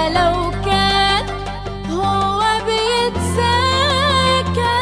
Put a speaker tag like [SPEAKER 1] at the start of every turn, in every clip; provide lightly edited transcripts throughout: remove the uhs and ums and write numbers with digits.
[SPEAKER 1] ده لو كان هو بيتساكى،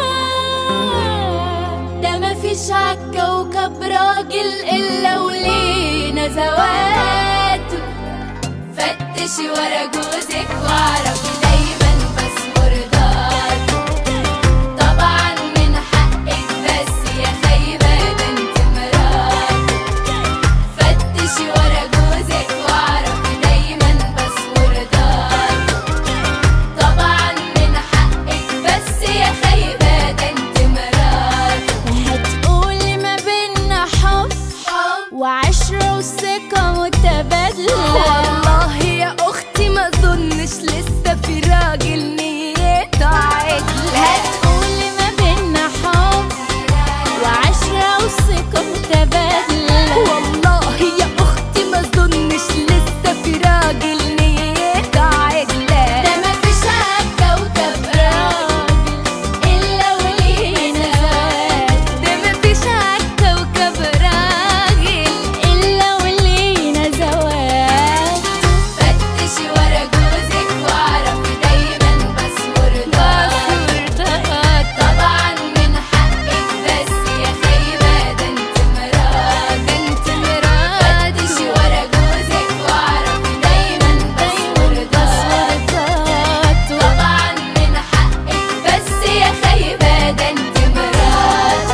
[SPEAKER 1] ده مفيش عالكوكب راجل إلا وليه نزواته. فتشي ورا جوزك واعرفي دايما بس مرضاته. طبعا من حقك بس يا خايبة ده انت مراته. فتشي ورا جوزك واعرفي دايما بس مرضاته. طبعا من حقك بس يا خايبة ده انت مراته. هتقولي ما بينا حب وعشرة وثقة متبادلة،
[SPEAKER 2] والله يا اختي ما اظنش لسه في راجل نيته عدلة.
[SPEAKER 1] هتقولي ما بينا حب وعشرة وثقة متبادلة،
[SPEAKER 2] والله يا اختي ما اظنش لسه في راجل نيته عدلة.
[SPEAKER 1] ده مفيش عالكوكب راجل إلا وليه نزواته.
[SPEAKER 2] ده مفيش عالكوكب راجل
[SPEAKER 1] إلا وليه نزواته.
[SPEAKER 2] فتشي ورا جوزك واعرفي دايما بس مرضاته. طبعا من حقك بس يا خايبة ده انت مراته. فتشي ورا جوزك واعرفي دايما بس مرضاته. طبعا من حقك بس يا خايبة ده انت مراته.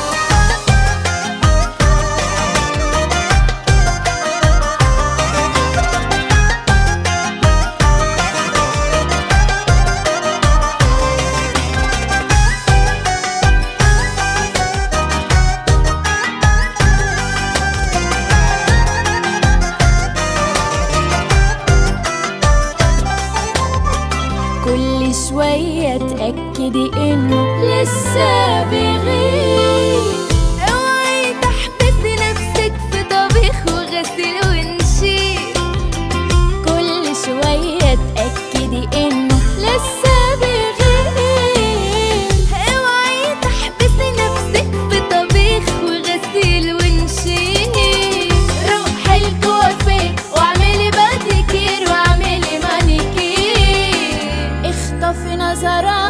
[SPEAKER 1] كل شوية تأكدي إنه لسه بيغيب.
[SPEAKER 2] اوعي تحبسي نفسك في طبيخ وغسيل ونشيل.
[SPEAKER 1] كل شوية تأكدي إنه لسه بيغيب.
[SPEAKER 2] اوعي تحبسي نفسك في طبيخ وغسيل ونشيل.
[SPEAKER 1] روحي الكوافير واعملي باديكير واعملي مانيكير. اخطفي نظرات